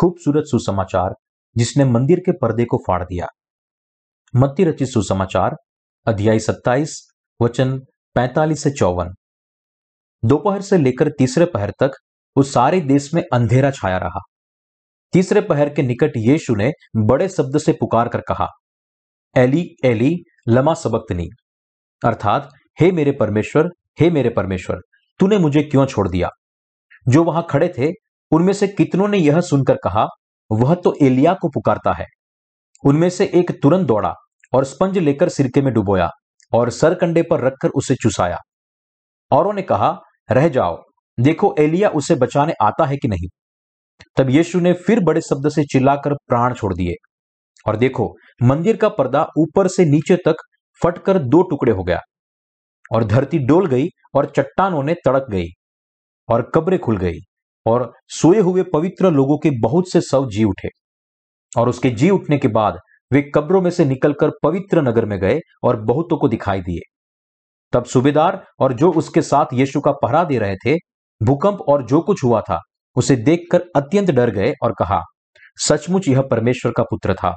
खूबसूरत सुसमाचार जिसने मंदिर के पर्दे को फाड़ दिया। मत्ती रचित सुसमाचार अध्याय 27 वचन 45 से 54। दोपहर से लेकर तीसरे पहर तक उस सारे देश में अंधेरा छाया रहा। तीसरे पहर के निकट यीशु ने बड़े शब्द से पुकार कर कहा, एली एली लमा सबक्तनी, अर्थात हे मेरे परमेश्वर तूने मुझे क्यों छोड़ दिया। जो वहां खड़े थे उनमें से कितनों ने यह सुनकर कहा, वह तो एलिया को पुकारता है। उनमें से एक तुरंत दौड़ा और स्पंज लेकर सिरके में डुबोया और सर कंडे पर रखकर उसे चुसाया। औरों ने कहा, रह जाओ, देखो एलिया उसे बचाने आता है कि नहीं। तब यीशु ने फिर बड़े शब्द से चिल्लाकर प्राण छोड़ दिए, और देखो मंदिर का पर्दा ऊपर से नीचे तक फटकर दो टुकड़े हो गया, और धरती डोल गई और चट्टानों ने तड़क गई, और कब्रें खुल गई, और सोए हुए पवित्र लोगों के बहुत से शव जी उठे। और उसके जी उठने के बाद वे कब्रों में से निकलकर पवित्र नगर में गए और बहुतों को दिखाई दिए। तब सूबेदार और जो उसके साथ यीशु का पहरा दे रहे थे, भूकंप और जो कुछ हुआ था उसे देखकर अत्यंत डर गए और कहा, सचमुच यह परमेश्वर का पुत्र था।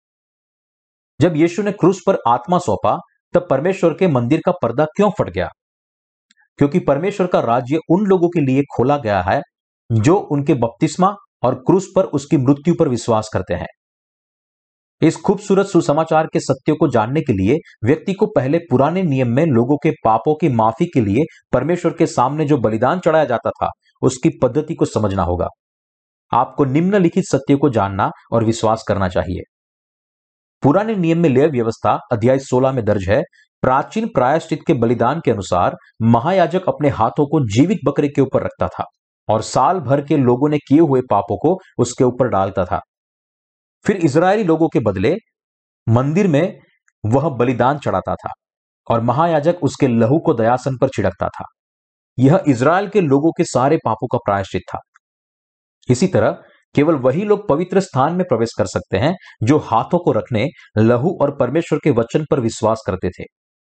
जब यीशु ने क्रूस पर आत्मा सौंपा, तब परमेश्वर के मंदिर का पर्दा क्यों फट गया? क्योंकि परमेश्वर का राज्य उन लोगों के लिए खोला गया है जो उनके बपतिस्मा और क्रूस पर उसकी मृत्यु पर विश्वास करते हैं। इस खूबसूरत सुसमाचार के सत्यों को जानने के लिए व्यक्ति को पहले पुराने नियम में लोगों के पापों की माफी के लिए परमेश्वर के सामने जो बलिदान चढ़ाया जाता था उसकी पद्धति को समझना होगा। आपको निम्नलिखित सत्य को जानना और विश्वास करना चाहिए। पुराने नियम में लेवी व्यवस्था अध्याय 16 में दर्ज है, प्राचीन प्रायश्चित के बलिदान के अनुसार महायाजक अपने हाथों को जीवित बकरे के ऊपर रखता था और साल भर के लोगों ने किए हुए पापों को उसके ऊपर डालता था। फिर इजरायली लोगों के बदले मंदिर में वह बलिदान चढ़ाता था और महायाजक उसके लहू को दयासन पर छिड़कता था। यह इजराइल के लोगों के सारे पापों का प्रायश्चित था। इसी तरह केवल वही लोग पवित्र स्थान में प्रवेश कर सकते हैं जो हाथों को रखने, लहू और परमेश्वर के वचन पर विश्वास करते थे।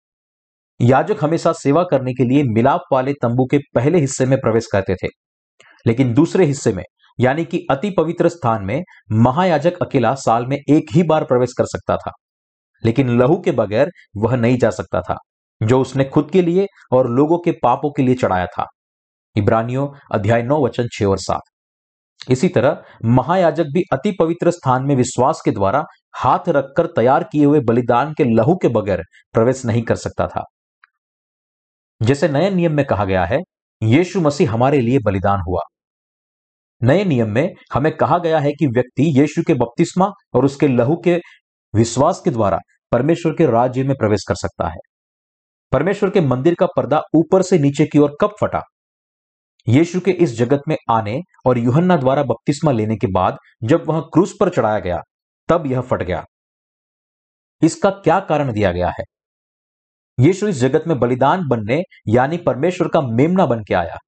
याजक हमेशा सेवा करने के लिए मिलाप वाले तंबू के पहले हिस्से में प्रवेश करते थे, लेकिन दूसरे हिस्से में यानी कि अति पवित्र स्थान में महायाजक अकेला साल में एक ही बार प्रवेश कर सकता था, लेकिन लहू के बगैर वह नहीं जा सकता था जो उसने खुद के लिए और लोगों के पापों के लिए चढ़ाया था। इब्रानियों अध्याय 9 वचन 6 और 7। इसी तरह महायाजक भी अति पवित्र स्थान में विश्वास के द्वारा हाथ रखकर तैयार किए हुए बलिदान के लहू के बगैर प्रवेश नहीं कर सकता था। जैसे नए नियम में कहा गया है, यीशु मसीह हमारे लिए बलिदान हुआ। नए नियम में हमें कहा गया है कि व्यक्ति यीशु के बपतिस्मा और उसके लहू के विश्वास के द्वारा परमेश्वर के राज्य में प्रवेश कर सकता है। परमेश्वर के मंदिर का पर्दा ऊपर से नीचे की ओर कब फटा? यीशु के इस जगत में आने और यूहन्ना द्वारा बपतिस्मा लेने के बाद जब वह क्रूस पर चढ़ाया गया, तब यह फट गया। इसका क्या कारण दिया गया है? यीशु इस जगत में बलिदान बनने यानी परमेश्वर का मेमना बन के आया।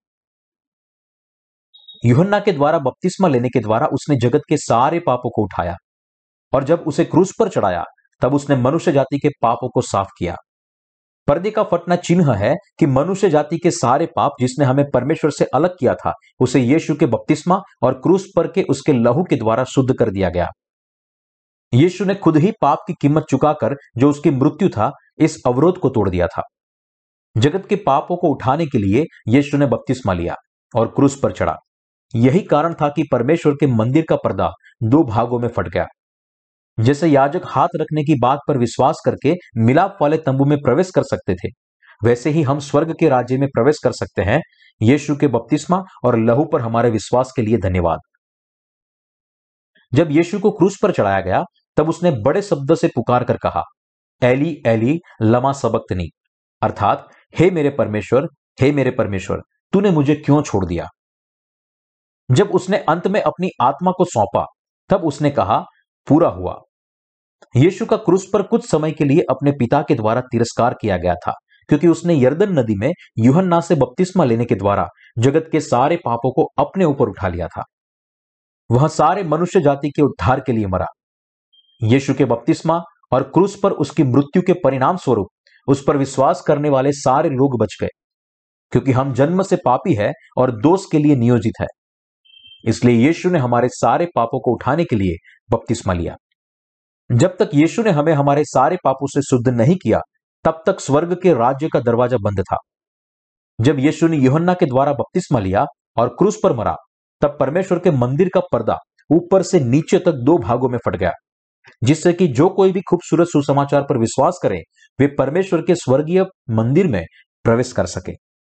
यूहन्ना के द्वारा बपतिस्मा लेने के द्वारा उसने जगत के सारे पापों को उठाया, और जब उसे क्रूस पर चढ़ाया तब उसने मनुष्य जाति के पापों को साफ किया। पर्दे का फटना चिन्ह है कि मनुष्य जाति के सारे पाप जिसने हमें परमेश्वर से अलग किया था, उसे यीशु के बपतिस्मा और क्रूस पर के उसके लहू के द्वारा शुद्ध कर दिया गया। यीशु ने खुद ही पाप की कीमत चुकाकर जो उसकी मृत्यु था, इस अवरोध को तोड़ दिया था। जगत के पापों को उठाने के लिए यीशु ने बपतिस्मा लिया और क्रूस पर चढ़ा। यही कारण था कि परमेश्वर के मंदिर का पर्दा दो भागों में फट गया। जैसे याजक हाथ रखने की बात पर विश्वास करके मिलाप वाले तंबू में प्रवेश कर सकते थे, वैसे ही हम स्वर्ग के राज्य में प्रवेश कर सकते हैं। यीशु के बपतिस्मा और लहू पर हमारे विश्वास के लिए धन्यवाद। जब यीशु को क्रूस पर चढ़ाया गया, तब उसने बड़े शब्द से पुकार कर कहा, एली एली लमा सबक्तनी, अर्थात हे मेरे परमेश्वर तूने मुझे क्यों छोड़ दिया। जब उसने अंत में अपनी आत्मा को सौंपा, तब उसने कहा, पूरा हुआ। यीशु का क्रूस पर कुछ समय के लिए अपने पिता के द्वारा तिरस्कार किया गया था, क्योंकि उसने यरदन नदी में यूहन्ना से बपतिस्मा लेने के द्वारा जगत के सारे पापों को अपने ऊपर उठा लिया था। वह सारे मनुष्य जाति के उद्धार के लिए मरा। यीशु के बपतिस्मा और क्रूस पर उसकी मृत्यु के परिणाम स्वरूप उस पर विश्वास करने वाले सारे लोग बच गए, क्योंकि हम जन्म से पापी है और दोष के लिए नियोजित है। इसलिए यीशु ने हमारे सारे पापों को उठाने के लिए बपतिस्मा लिया। जब तक यीशु ने हमें हमारे सारे पापों से शुद्ध नहीं किया, तब तक स्वर्ग के राज्य का दरवाजा बंद था। जब यीशु ने यूहन्ना के द्वारा बपतिस्मा लिया और क्रूस पर मरा, तब परमेश्वर के मंदिर का पर्दा ऊपर से नीचे तक दो भागों में फट गया, जिससे कि जो कोई भी खूबसूरत सुसमाचार पर विश्वास करे, वे परमेश्वर के स्वर्गीय मंदिर में प्रवेश कर सके।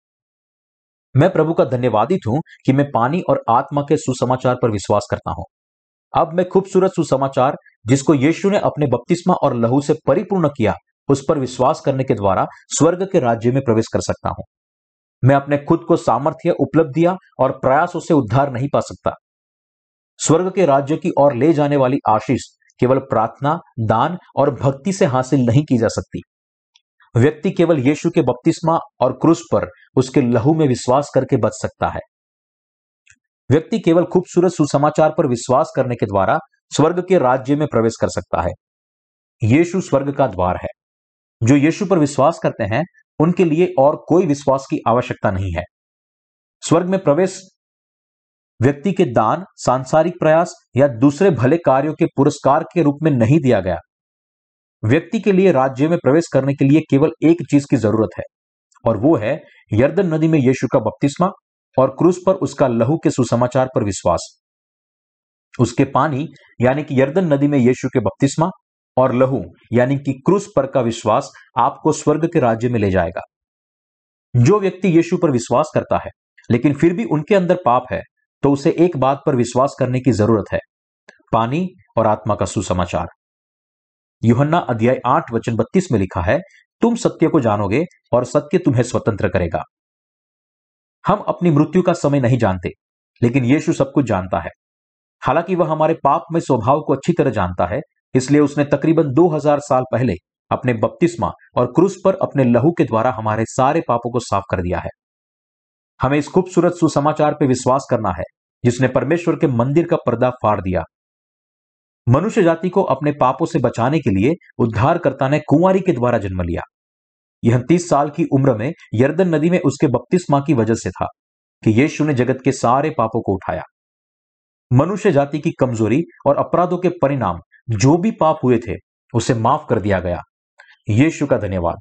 मैं प्रभु का धन्यवादित हूं कि मैं पानी और आत्मा के सुसमाचार पर विश्वास करता हूं। अब मैं खूबसूरत सुसमाचार, जिसको यीशु ने अपने बपतिस्मा और लहू से परिपूर्ण किया, उस पर विश्वास करने के द्वारा स्वर्ग के राज्य में प्रवेश कर सकता हूं। मैं अपने खुद को सामर्थ्य, उपलब्धियां और प्रयासों से उद्धार नहीं पा सकता। स्वर्ग के राज्य की ओर ले जाने वाली आशीष केवल प्रार्थना, दान और भक्ति से हासिल नहीं की जा सकती। व्यक्ति केवल यीशु के बपतिस्मा और क्रूस पर उसके लहू में विश्वास करके बच सकता है। व्यक्ति केवल खूबसूरत सुसमाचार पर विश्वास करने के द्वारा स्वर्ग के राज्य में प्रवेश कर सकता है। यीशु स्वर्ग का द्वार है। जो यीशु पर विश्वास करते हैं, उनके लिए और कोई विश्वास की आवश्यकता नहीं है। स्वर्ग में प्रवेश व्यक्ति के दान, सांसारिक प्रयास या दूसरे भले कार्यों के पुरस्कार के रूप में नहीं दिया गया। व्यक्ति के लिए राज्य में प्रवेश करने के लिए केवल एक चीज की जरूरत है, और वो है यरदन नदी में यीशु का बपतिस्मा और क्रूस पर उसका लहू के सुसमाचार पर विश्वास। उसके पानी यानी कि यरदन नदी में यीशु के बपतिस्मा और लहू यानी कि क्रूस पर का विश्वास आपको स्वर्ग के राज्य में ले जाएगा। जो व्यक्ति यीशु पर विश्वास करता है, लेकिन फिर भी उनके अंदर पाप है, तो उसे एक बात पर विश्वास करने की जरूरत है, पानी और आत्मा का सुसमाचार। यूहन्ना अध्याय 8 वचन 32 में लिखा है, तुम सत्य को जानोगे और सत्य तुम्हें स्वतंत्र करेगा। हम अपनी मृत्यु का समय नहीं जानते, लेकिन यीशु सब कुछ जानता है। हालांकि वह हमारे पाप में स्वभाव को अच्छी तरह जानता है, इसलिए उसने तकरीबन 2000 साल पहले अपने बपतिस्मा और क्रूस पर अपने लहू के द्वारा हमारे सारे पापों को साफ कर दिया है। हमें इस खूबसूरत सुसमाचार पर विश्वास करना है, जिसने परमेश्वर के मंदिर का पर्दा फाड़ दिया। मनुष्य जाति को अपने पापों से बचाने के लिए उद्धारकर्ता ने कुंवारी के द्वारा जन्म लिया। यह 30 साल की उम्र में यरदन नदी में उसके बपतिस्मा की वजह से था कि यीशु ने जगत के सारे पापों को उठाया। मनुष्य जाति की कमजोरी और अपराधों के परिणाम जो भी पाप हुए थे, उसे माफ कर दिया गया। यीशु का धन्यवाद।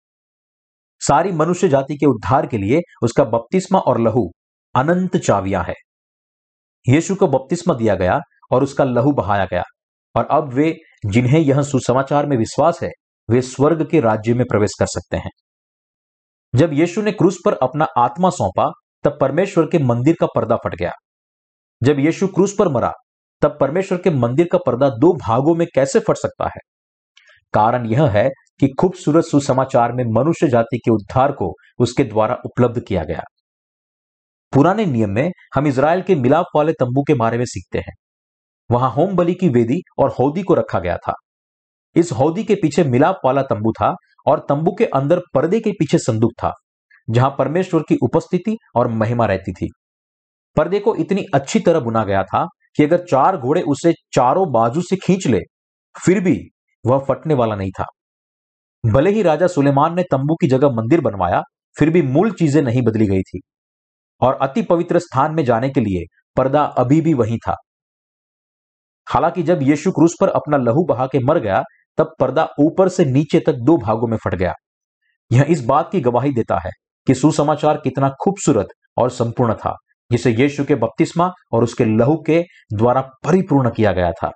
सारी मनुष्य जाति के उद्धार के लिए उसका बपतिस्मा और लहू अनंत चाबियां है। यीशु को बपतिस्मा दिया गया और उसका लहू बहाया गया, और अब वे जिन्हें यह सुसमाचार में विश्वास है, वे स्वर्ग के राज्य में प्रवेश कर सकते हैं। जब यीशु ने क्रूस पर अपना आत्मा सौंपा, तब परमेश्वर के मंदिर का पर्दा फट गया। जब यीशु क्रूस पर मरा, तब परमेश्वर के मंदिर का पर्दा दो भागों में कैसे फट सकता है? कारण यह है कि खूबसूरत सुसमाचार में मनुष्य जाति के उद्धार को उसके द्वारा उपलब्ध किया गया। पुराने नियम में हम इजराइल के मिलाप वाले तंबू के बारे में सीखते हैं। वहां होम बलि की वेदी और हौदी को रखा गया था। इस हौदी के पीछे मिलाप वाला तंबू था, और तंबू के अंदर पर्दे के पीछे संदूक था, जहां परमेश्वर की उपस्थिति और महिमा रहती थी। पर्दे को इतनी अच्छी तरह बुना गया था कि अगर 4 घोड़े उसे चारों बाजू से खींच ले, फिर भी वह फटने वाला नहीं था। भले ही राजा सुलेमान ने तंबू की जगह मंदिर बनवाया, फिर भी मूल चीजें नहीं बदली गई थी, और अति पवित्र स्थान में जाने के लिए पर्दा अभी भी वही था। हालांकि जब यीशु क्रूस पर अपना लहू बहा के मर गया, तब पर्दा ऊपर से नीचे तक 2 भागों में फट गया। यह इस बात की गवाही देता है कि सुसमाचार कितना खूबसूरत और संपूर्ण था, जिसे यीशु के बपतिस्मा और उसके लहू के द्वारा परिपूर्ण किया गया था।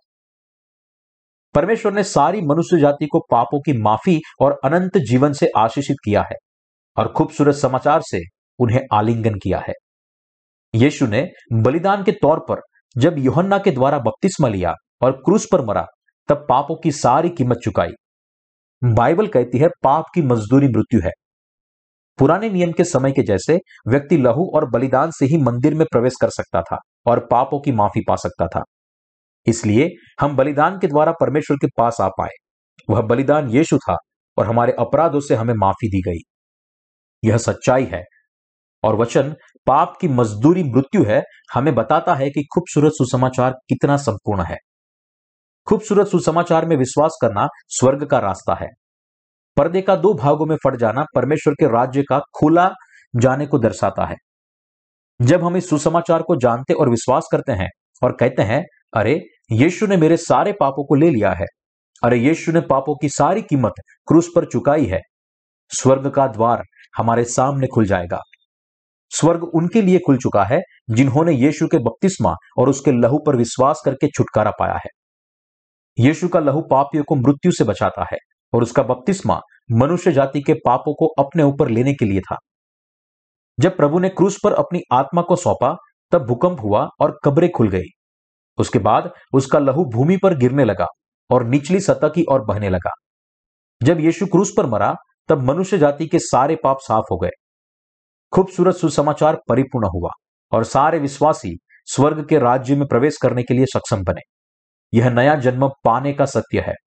परमेश्वर ने सारी मनुष्य जाति को पापों की माफी और अनंत जीवन से आशीषित किया है, और खूबसूरत समाचार से उन्हें आलिंगन किया है। यीशु ने बलिदान के तौर पर जब यूहन्ना के द्वारा बपतिस्मा लिया और क्रूस पर मरा, तब पापों की सारी कीमत चुकाई। बाइबल कहती है, पाप की मजदूरी मृत्यु है। पुराने नियम के समय के जैसे व्यक्ति लहू और बलिदान से ही मंदिर में प्रवेश कर सकता था और पापों की माफी पा सकता था। इसलिए हम बलिदान के द्वारा परमेश्वर के पास आ पाए। वह बलिदान यीशु था, और हमारे अपराधों से हमें माफी दी गई। यह सच्चाई है, और वचन पाप की मजदूरी मृत्यु है हमें बताता है कि खूबसूरत सुसमाचार कितना संपूर्ण है। खूबसूरत सुसमाचार में विश्वास करना स्वर्ग का रास्ता है। पर्दे का 2 भागों में फट जाना परमेश्वर के राज्य का खुला जाने को दर्शाता है। जब हम इस सुसमाचार को जानते और विश्वास करते हैं और कहते हैं, अरे यीशु ने मेरे सारे पापों को ले लिया है, अरे यीशु ने पापों की सारी कीमत क्रूस पर चुकाई है, स्वर्ग का द्वार हमारे सामने खुल जाएगा। स्वर्ग उनके लिए खुल चुका है जिन्होंने यीशु के बपतिस्मा और उसके लहू पर विश्वास करके छुटकारा पाया है। यीशु का लहू पापियों को मृत्यु से बचाता है और उसका बपतिस्मा मनुष्य जाति के पापों को अपने ऊपर लेने के लिए था। जब प्रभु ने क्रूस पर अपनी आत्मा को सौंपा, तब भूकंप हुआ और कब्रें खुल गई। उसके बाद उसका लहू भूमि पर गिरने लगा और निचली सतह की ओर बहने लगा। जब यीशु क्रूस पर मरा, तब मनुष्य जाति के सारे पाप साफ हो गए। खूबसूरत सुसमाचार परिपूर्ण हुआ और सारे विश्वासी स्वर्ग के राज्य में प्रवेश करने के लिए सक्षम बने। यह नया जन्म पाने का सत्य है।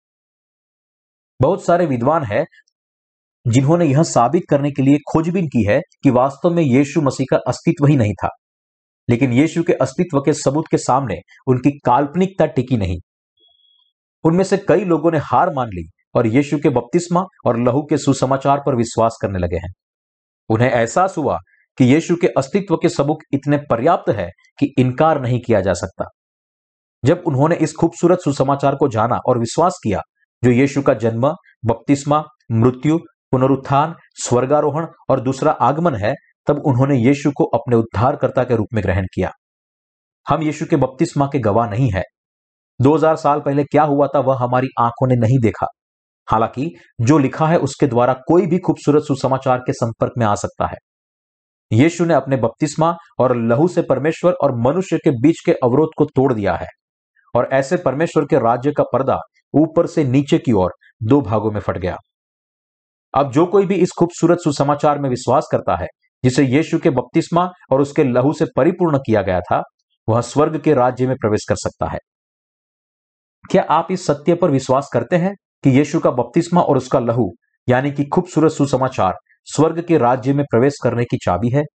बहुत सारे विद्वान हैं जिन्होंने यह साबित करने के लिए खोजबीन की है कि वास्तव में यीशु मसीह का अस्तित्व ही नहीं था, लेकिन यीशु के अस्तित्व के सबूत के सामने उनकी काल्पनिकता टिकी नहीं। उनमें से कई लोगों ने हार मान ली और यीशु के बपतिस्मा और लहू के सुसमाचार पर विश्वास करने लगे हैं। उन्हें एहसास हुआ कि यीशु के अस्तित्व के सबूत इतने पर्याप्त है कि इनकार नहीं किया जा सकता। जब उन्होंने इस खूबसूरत सुसमाचार को जाना और विश्वास किया, जो यीशु का जन्म, बपतिस्मा, मृत्यु, पुनरुत्थान, स्वर्गारोहण और दूसरा आगमन है, तब उन्होंने यीशु को अपने उद्धारकर्ता के रूप में ग्रहण किया। हम यीशु के बपतिस्मा के गवाह नहीं है। 2000 साल पहले क्या हुआ था वह हमारी आंखों ने नहीं देखा। हालांकि जो लिखा है उसके द्वारा कोई भी खूबसूरत सुसमाचार के संपर्क में आ सकता है। यीशु ने अपने बपतिस्मा और लहू से परमेश्वर और मनुष्य के बीच के अवरोध को तोड़ दिया है और ऐसे परमेश्वर के राज्य का पर्दा ऊपर से नीचे की ओर दो भागों में फट गया। अब जो कोई भी इस खूबसूरत सुसमाचार में विश्वास करता है, जिसे यीशु के बपतिस्मा और उसके लहू से परिपूर्ण किया गया था, वह स्वर्ग के राज्य में प्रवेश कर सकता है। क्या आप इस सत्य पर विश्वास करते हैं कि यीशु का बपतिस्मा और उसका लहू यानी कि खूबसूरत सुसमाचार स्वर्ग के राज्य में प्रवेश करने की चाबी है?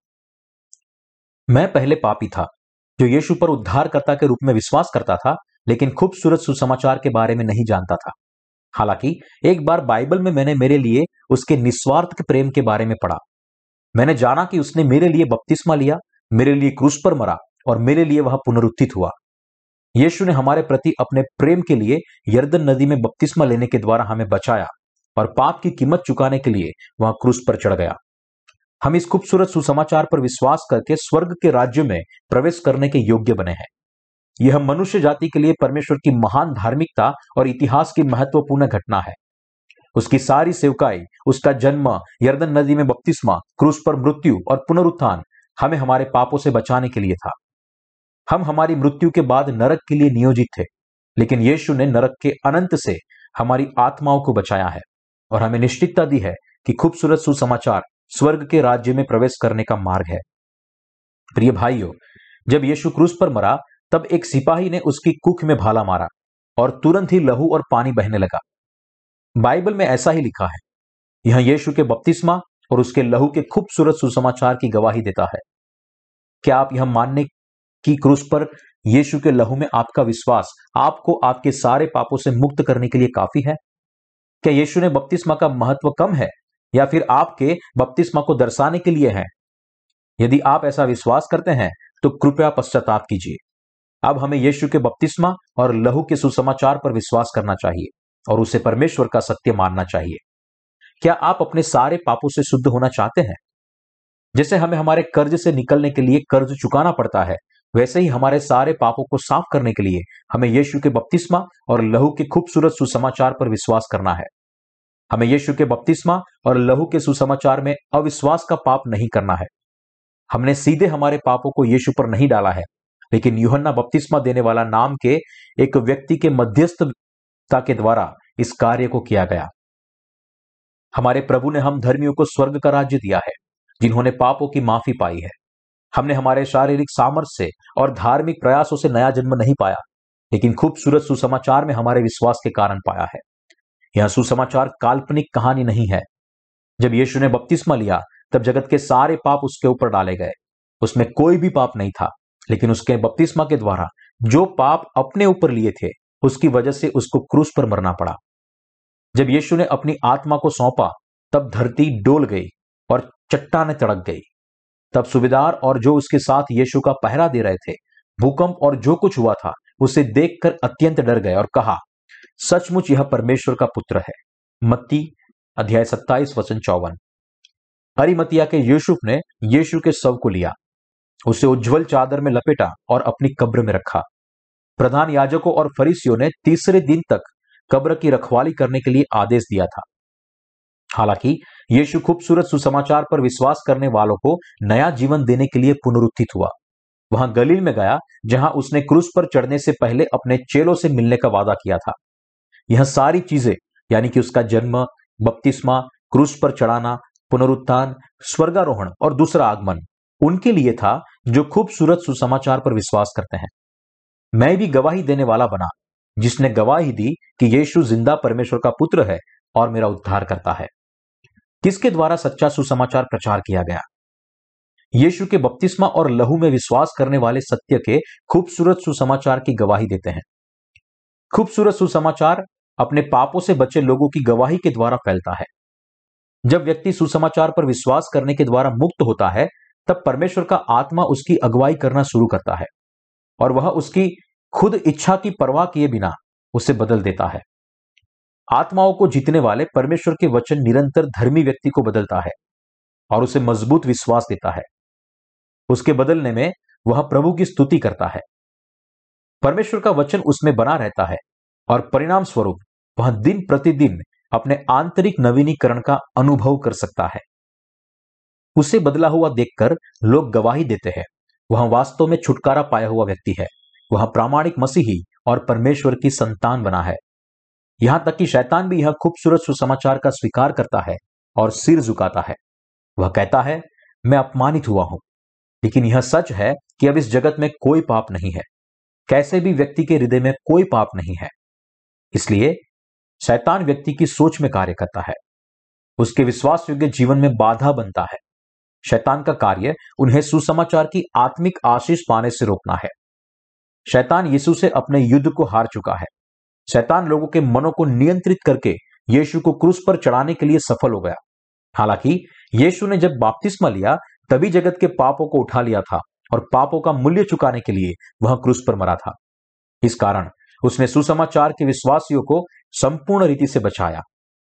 मैं पहले पापी था जो यीशु पर उद्धारकर्ता के रूप में विश्वास करता था, लेकिन खूबसूरत सुसमाचार के बारे में नहीं जानता था। हालांकि एक बार बाइबल में मैंने मेरे लिए उसके निस्वार्थ प्रेम के बारे में पढ़ा। मैंने जाना कि उसने मेरे लिए बपतिस्मा लिया, मेरे लिए क्रूस पर मरा और मेरे लिए वह पुनरुत्थित हुआ। यीशु ने हमारे प्रति अपने प्रेम के लिए यरदन नदी में बपतिस्मा लेने के द्वारा हमें बचाया और पाप की कीमत चुकाने के लिए वह क्रूस पर चढ़ गया। हम इस खूबसूरत सुसमाचार पर विश्वास करके स्वर्ग के राज्य में प्रवेश करने के योग्य बने हैं। यह मनुष्य जाति के लिए परमेश्वर की महान धार्मिकता और इतिहास की महत्वपूर्ण घटना है। उसकी सारी सेवकाई, उसका जन्म, यरदन नदी में बपतिस्मा, क्रूस पर मृत्यु और पुनरुत्थान हमें हमारे पापों से बचाने के लिए था। हम हमारी मृत्यु के बाद नरक के लिए नियोजित थे, लेकिन यीशु ने नरक के अनंत से हमारी आत्माओं को बचाया है और हमें निश्चितता दी है कि खूबसूरत सुसमाचार स्वर्ग के राज्य में प्रवेश करने का मार्ग है। प्रिय भाइयों, जब यीशु क्रूस पर मरा, तब एक सिपाही ने उसकी कुख में भाला मारा और तुरंत ही लहू और पानी बहने लगा। बाइबल में ऐसा ही लिखा है। यह यीशु के बपतिस्मा और उसके लहू के खूबसूरत सुसमाचार की गवाही देता है। क्या आप यह मानने कि क्रूस पर यीशु के लहू में आपका विश्वास आपको आपके सारे पापों से मुक्त करने के लिए काफी है? क्या यीशु ने बपतिस्मा का महत्व कम है या फिर आपके बपतिस्मा को दर्शाने के लिए है? यदि आप ऐसा विश्वास करते हैं तो कृपया पश्चाताप कीजिए। अब हमें यीशु के बपतिस्मा और लहू के सुसमाचार पर विश्वास करना चाहिए और उसे परमेश्वर का सत्य मानना चाहिए। क्या आप अपने सारे पापों से शुद्ध होना चाहते हैं? जैसे हमें हमारे कर्ज से निकलने के लिए कर्ज चुकाना पड़ता है, वैसे ही हमारे सारे पापों को साफ करने के लिए हमें यीशु के बपतिस्मा और लहू के खूबसूरत सुसमाचार पर विश्वास करना है। हमें यीशु के बपतिस्मा और लहू के सुसमाचार में अविश्वास का पाप नहीं करना है। हमने सीधे हमारे पापों को यीशु पर नहीं डाला है, लेकिन यूहन्ना बपतिस्मा देने वाला नाम के एक व्यक्ति के मध्यस्थता के द्वारा इस कार्य को किया गया। हमारे प्रभु ने हम धर्मियों को स्वर्ग का राज्य दिया है, जिन्होंने पापों की माफी पाई है। हमने हमारे शारीरिक सामर्थ्य से और धार्मिक प्रयासों से नया जन्म नहीं पाया, लेकिन खूबसूरत सुसमाचार में हमारे विश्वास के कारण पाया है। यह सुसमाचार काल्पनिक कहानी नहीं है। जब यीशु ने बपतिस्मा लिया, तब जगत के सारे पाप उसके ऊपर डाले गए। उसमें कोई भी पाप नहीं था, लेकिन उसके बपतिस्मा के द्वारा जो पाप अपने ऊपर लिए थे, उसकी वजह से उसको क्रूस पर मरना पड़ा। जब यीशु ने अपनी आत्मा को सौंपा, तब धरती डोल गई और चट्टानें तड़क गई। तब सूबेदार और जो उसके साथ यीशु का पहरा दे रहे थे भूकंप और जो कुछ हुआ था उसे देखकर अत्यंत डर गए और कहा, सचमुच यह परमेश्वर का पुत्र है। मत्ती अध्याय 27 वचन 54। अरिमतिया के यूसुफ ने यीशु के शव को लिया, उसे उज्जवल चादर में लपेटा और अपनी कब्र में रखा। प्रधान याजकों और फरीसियों ने तीसरे दिन तक कब्र की रखवाली करने के लिए आदेश दिया था। हालांकि यीशु खूबसूरत सुसमाचार पर विश्वास करने वालों को नया जीवन देने के लिए पुनरुत्थित हुआ। वहां गलील में गया जहां उसने क्रूस पर चढ़ने से पहले अपने चेलों से मिलने का वादा किया था। यह सारी चीजें यानी कि उसका जन्म, बपतिस्मा, क्रूस पर चढ़ाना, पुनरुत्थान, स्वर्गारोहण और दूसरा आगमन उनके लिए था जो खूबसूरत सुसमाचार पर विश्वास करते हैं। मैं भी गवाही देने वाला बना जिसने गवाही दी कि यीशु जिंदा परमेश्वर का पुत्र है और मेरा उद्धार करता है। किसके द्वारा सच्चा सुसमाचार प्रचार किया गया? यीशु के बपतिस्मा और लहू में विश्वास करने वाले सत्य के खूबसूरत सुसमाचार की गवाही देते हैं। खूबसूरत सुसमाचार अपने पापों से बचे लोगों की गवाही के द्वारा फैलता है। जब व्यक्ति सुसमाचार पर विश्वास करने के द्वारा मुक्त होता है तब परमेश्वर का आत्मा उसकी अगुवाई करना शुरू करता है और वह उसकी खुद इच्छा की परवाह किए बिना उसे बदल देता है। आत्माओं को जीतने वाले परमेश्वर के वचन निरंतर धर्मी व्यक्ति को बदलता है और उसे मजबूत विश्वास देता है। उसके बदलने में वह प्रभु की स्तुति करता है। परमेश्वर का वचन उसमें बना रहता है और परिणाम स्वरूप वह दिन प्रतिदिन अपने आंतरिक नवीनीकरण का अनुभव कर सकता है। उसे बदला हुआ देखकर लोग गवाही देते हैं, वह वास्तव में छुटकारा पाया हुआ व्यक्ति है। वह प्रामाणिक मसीही और परमेश्वर की संतान बना है। यहां तक कि शैतान भी यह खूबसूरत सुसमाचार का स्वीकार करता है और सिर झुकाता है। वह कहता है, मैं अपमानित हुआ हूं, लेकिन यह सच है कि अब इस जगत में कोई पाप नहीं है। कैसे भी व्यक्ति के हृदय में कोई पाप नहीं है। इसलिए शैतान व्यक्ति की सोच में कार्य करता है, उसके विश्वास योग्य जीवन में बाधा बनता है। शैतान का कार्य उन्हें सुसमाचार की आत्मिक आशीष पाने से रोकना है। शैतान यीशु से अपने युद्ध को हार चुका है। शैतान लोगों के मनों को नियंत्रित करके यीशु को क्रूस पर चढ़ाने के लिए सफल हो गया। हालांकि यीशु ने जब बपतिस्मा लिया तभी जगत के पापों को उठा लिया था और पापों का मूल्य चुकाने के लिए वह क्रूस पर मरा था। इस कारण उसने सुसमाचार के विश्वासियों को संपूर्ण रीति से बचाया।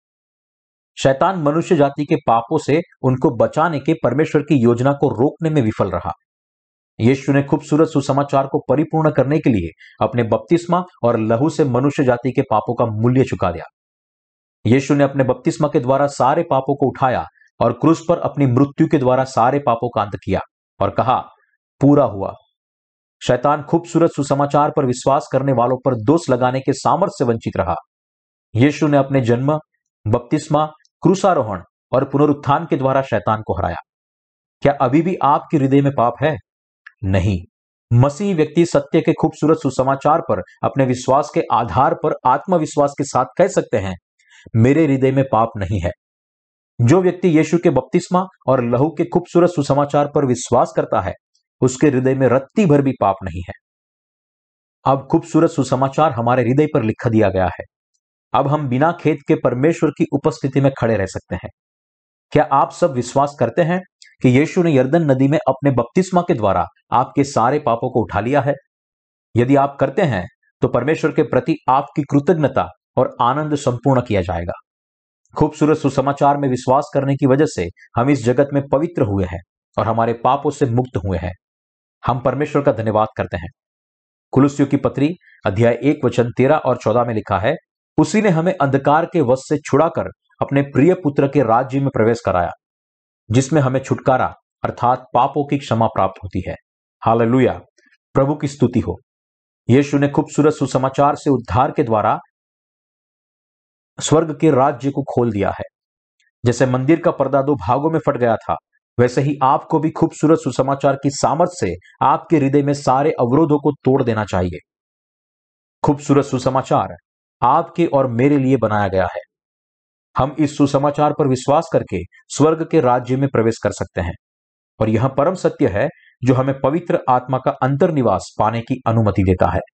शैतान मनुष्य जाति के पापों से उनको बचाने के परमेश्वर की योजना को रोकने में विफल रहा। यीशु ने खूबसूरत सुसमाचार को परिपूर्ण करने के लिए अपने बपतिस्मा और लहू से मनुष्य जाति के पापों का मूल्य चुका दिया। यीशु ने अपने बपतिस्मा के द्वारा सारे पापों को उठाया और क्रूस पर अपनी मृत्यु के द्वारा सारे पापों का अंत किया और कहा, पूरा हुआ। शैतान खूबसूरत सुसमाचार पर विश्वास करने वालों पर दोष लगाने के सामर्थ्य से वंचित रहा। यीशु ने अपने जन्म, बपतिस्मा, क्रूसारोहण और पुनरुत्थान के द्वारा शैतान को हराया। क्या अभी भी आपके हृदय में पाप है? नहीं। मसीही व्यक्ति सत्य के खूबसूरत सुसमाचार पर अपने विश्वास के आधार पर आत्मविश्वास के साथ कह सकते हैं, मेरे हृदय में पाप नहीं है। जो व्यक्ति यीशु के बपतिस्मा और लहू के खूबसूरत सुसमाचार पर विश्वास करता है उसके हृदय में रत्ती भर भी पाप नहीं है। अब खूबसूरत सुसमाचार हमारे हृदय पर लिख दिया गया है। अब हम बिना खेद के परमेश्वर की उपस्थिति में खड़े रह सकते हैं। क्या आप सब विश्वास करते हैं कि यीशु ने यरदन नदी में अपने बपतिस्मा के द्वारा आपके सारे पापों को उठा लिया है? यदि आप करते हैं तो परमेश्वर के प्रति आपकी कृतज्ञता और आनंद संपूर्ण किया जाएगा। खूबसूरत सुसमाचार में विश्वास करने की वजह से हम इस जगत में पवित्र हुए हैं और हमारे पापों से मुक्त हुए हैं। हम परमेश्वर का धन्यवाद करते हैं। कुलुस्सियों की पत्री अध्याय 1 वचन 13 और 14 में लिखा है, उसी ने हमें अंधकार के वश से छुड़ाकर अपने प्रिय पुत्र के राज्य में प्रवेश कराया, जिसमें हमें छुटकारा अर्थात पापों की क्षमा प्राप्त होती है। हालेलुया, प्रभु की स्तुति हो। यीशु ने खूबसूरत सुसमाचार से उद्धार के द्वारा स्वर्ग के राज्य को खोल दिया है। जैसे मंदिर का पर्दा 2 भागों में फट गया था, वैसे ही आपको भी खूबसूरत सुसमाचार की सामर्थ्य से आपके हृदय में सारे अवरोधों को तोड़ देना चाहिए। खूबसूरत सुसमाचार आपके और मेरे लिए बनाया गया है। हम इस सुसमाचार पर विश्वास करके स्वर्ग के राज्य में प्रवेश कर सकते हैं और यह परम सत्य है जो हमें पवित्र आत्मा का अंतर्निवास पाने की अनुमति देता है।